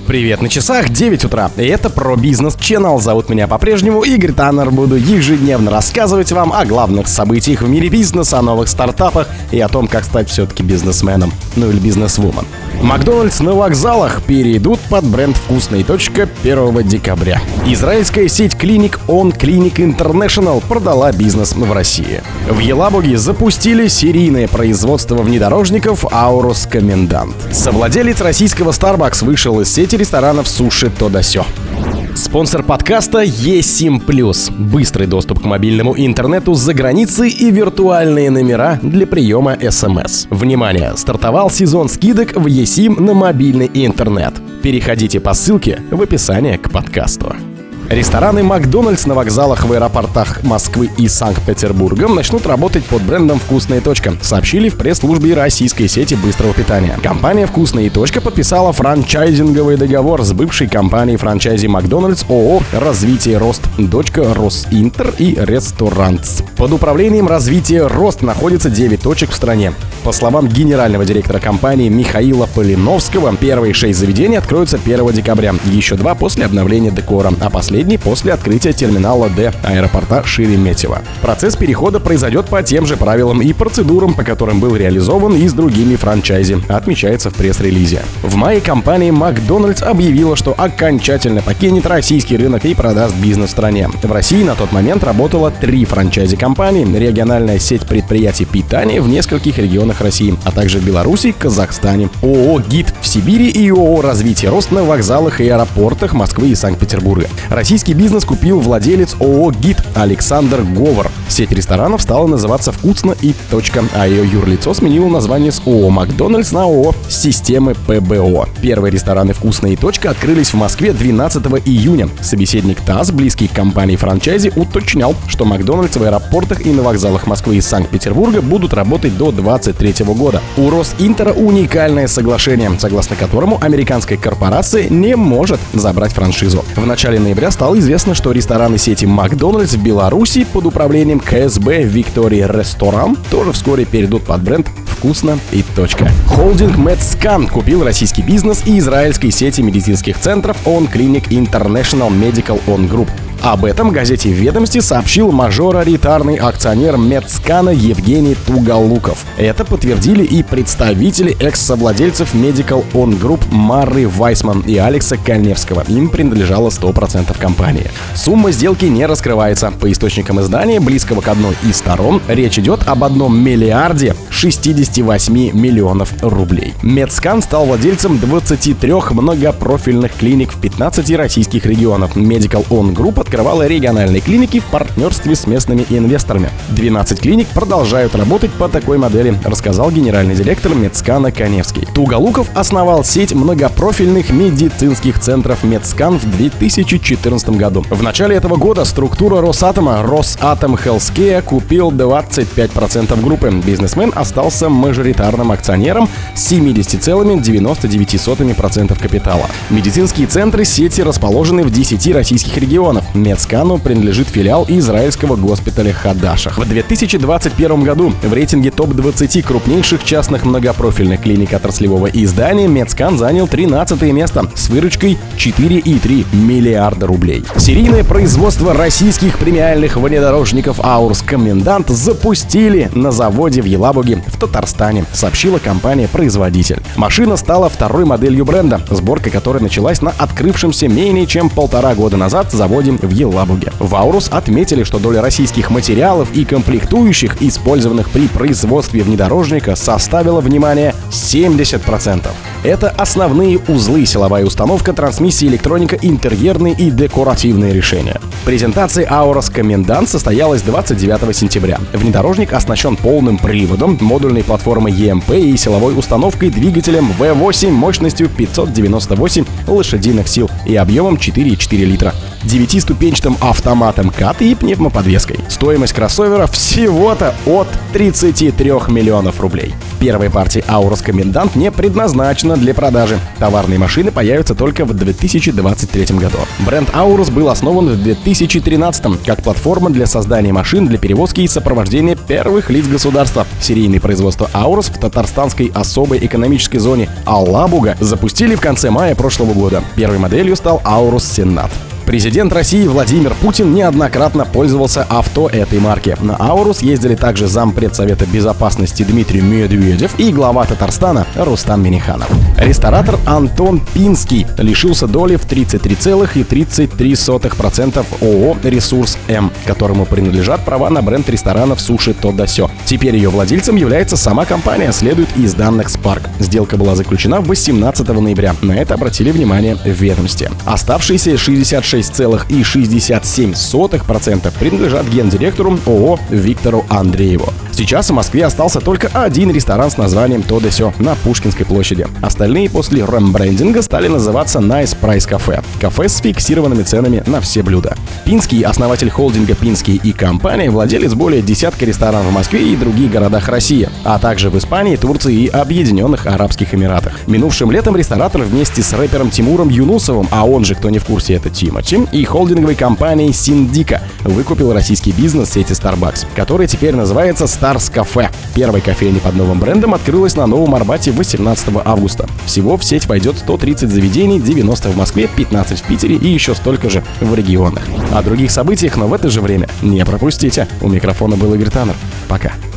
Привет, на часах 9 утра, и это про бизнес Channel. Зовут меня по-прежнему Игорь Таннер. Буду ежедневно рассказывать вам о главных событиях в мире бизнеса, о новых стартапах и о том, как стать все-таки бизнесменом, ну или бизнесвумен. Макдональдс на вокзалах перейдут под бренд «Вкусная точка» 1 декабря. Израильская сеть клиник On Clinic International продала бизнес в России. В Елабуге запустили серийное производство внедорожников «Аурус Комендант». Совладелец российского Starbucks вышел из сети ресторанов «Суши Тодосё». Спонсор подкаста eSIM+. Быстрый доступ к мобильному интернету за границей и виртуальные номера для приема СМС. Внимание! Стартовал сезон скидок в eSIM на мобильный интернет. Переходите по ссылке в описании к подкасту. Рестораны «Макдональдс» на вокзалах в аэропортах Москвы и Санкт-Петербурга начнут работать под брендом «Вкусная точка», сообщили в пресс-службе российской сети быстрого питания. Компания «Вкусная точка» подписала франчайзинговый договор с бывшей компанией франчайзи «Макдональдс» ООО «Развитие Рост», дочка «Росинтер» и «Ресторантс». Под управлением «Развитие Рост» находится 9 точек в стране. По словам генерального директора компании Михаила Полиновского, первые 6 заведений откроются 1 декабря, еще 2 после обновления декора, а последний после открытия терминала Д аэропорта Шереметьево. Процесс перехода произойдет по тем же правилам и процедурам, по которым был реализован и с другими франчайзи, отмечается в пресс-релизе. В мае компания Макдональдс объявила, что окончательно покинет российский рынок и продаст бизнес в стране. В России на тот момент работало 3 франчайзи-компании, региональная сеть предприятий питания в нескольких регионах России, а также в Беларуси, Казахстане, ООО «ГИД» в Сибири и ООО «Развитие Рост» на вокзалах и аэропортах Москвы и Санкт-Петербурга. Российский бизнес купил владелец ООО «ГИД» Александр Говор. Сеть ресторанов стала называться «Вкусно и точка», а ее юрлицо сменило название с ООО «Макдональдс» на ООО «Системы ПБО». Первые рестораны «Вкусно и точка» открылись в Москве 12 июня. Собеседник ТАСС, близкий к компании франчайзи, уточнял, что «Макдональдс» в аэропортах и на вокзалах Москвы и Санкт-Петербурга будут работать до 2023 года. У Росинтера уникальное соглашение, согласно которому американская корпорация не может забрать франшизу. В начале ноября стало известно, что рестораны сети «Макдональдс» в Беларуси под управлением КСБ Виктории Ресторан тоже вскоре перейдут под бренд «Вкусно и точка». Холдинг Медскан купил российский бизнес и израильской сети медицинских центров On Clinic International Medical On Group. Об этом газете «Ведомости» сообщил мажоритарный акционер Медскана Евгений Туголуков. Это подтвердили и представители экс-совладельцев Medical On Group Марры Вайсман и Алекса Кальневского. Им принадлежало 100% компании. Сумма сделки не раскрывается. По источникам издания, близкого к одной из сторон, речь идет об 1 миллиарде 68 миллионов рублей. Медскан стал владельцем 23 многопрофильных клиник в 15 российских регионах. Medical On Group открывала региональные клиники в партнерстве с местными инвесторами. 12 клиник продолжают работать по такой модели, рассказал генеральный директор Медскана Каневский. Туголуков основал сеть многопрофильных медицинских центров Медскан в 2014 году. В начале этого года структура Росатома Росатом Healthcare купил 25% группы. Бизнесмен остался мажоритарным акционером с 70,99% капитала. Медицинские центры сети расположены в 10 российских регионах. Медскану принадлежит филиал израильского госпиталя Хадашах. В 2021 году в рейтинге топ-20 крупнейших частных многопрофильных клиник отраслевого издания Медскан занял 13 место с выручкой 4,3 миллиарда рублей. Серийное производство российских премиальных внедорожников «Аурус Комендант» запустили на заводе в Елабуге в Татарстане, сообщила компания-производитель. Машина стала второй моделью бренда, сборка которой началась на открывшемся менее чем 1,5 года назад заводе в Елабуге. В «Аурус» отметили, что доля российских материалов и комплектующих, использованных при производстве внедорожника, составила, внимание, 70%. Это основные узлы, силовая установка, трансмиссия, электроника, интерьерные и декоративные решения. Презентация «Аурус Комендант» состоялась 29 сентября. Внедорожник оснащен полным приводом, модульной платформой EMP и силовой установкой двигателем V8 мощностью 598 лошадиных сил и объемом 4,4 литра. 9-ступенчатым автоматом КАТ и пневмоподвеской. Стоимость кроссовера всего-то от 33 миллионов рублей. Первая партия Aurus Комендант не предназначена для продажи. Товарные машины появятся только в 2023 году. Бренд Aurus был основан в 2013 как платформа для создания машин для перевозки и сопровождения первых лиц государства. Серийное производство Aurus в татарстанской особой экономической зоне Алабуга запустили в конце мая прошлого года. Первой моделью стал Aurus Senat. Президент России Владимир Путин неоднократно пользовался авто этой марки. На Aurus ездили также зампред Совета безопасности Дмитрий Медведев и глава Татарстана Рустам Минниханов. Ресторатор Антон Пинский лишился доли в 33,33% ООО «Ресурс М», которому принадлежат права на бренд ресторанов «Суши То Сё». Теперь ее владельцем является сама компания, следует из данных Spark. Сделка была заключена 18 ноября. На это обратили внимание в ведомстве. Оставшиеся 66,67% принадлежат гендиректору ООО Виктору Андрееву. Сейчас в Москве остался только один ресторан с названием «То Сё» на Пушкинской площади. Остальные после рембрендинга стали называться Nice Price Cafe. Кафе с фиксированными ценами на все блюда. Пинский, основатель холдинга «Пинский» и компания, владелец более десятка ресторанов в Москве и других городах России, а также в Испании, Турции и Объединенных Арабских Эмиратах. Минувшим летом ресторатор вместе с рэпером Тимуром Юнусовым, а он же, кто не в курсе, это Тимати, и холдинговой компанией Синдика выкупил российский бизнес сети Starbucks, который теперь называется Stars Cafe. Первая кофейня под новым брендом открылась на Новом Арбате 18 августа. Всего в сеть войдет 130 заведений, 90 в Москве, 15 в Питере и еще столько же в регионах. О других событиях, но в это же время не пропустите. У микрофона был Игорь Таннер. Пока.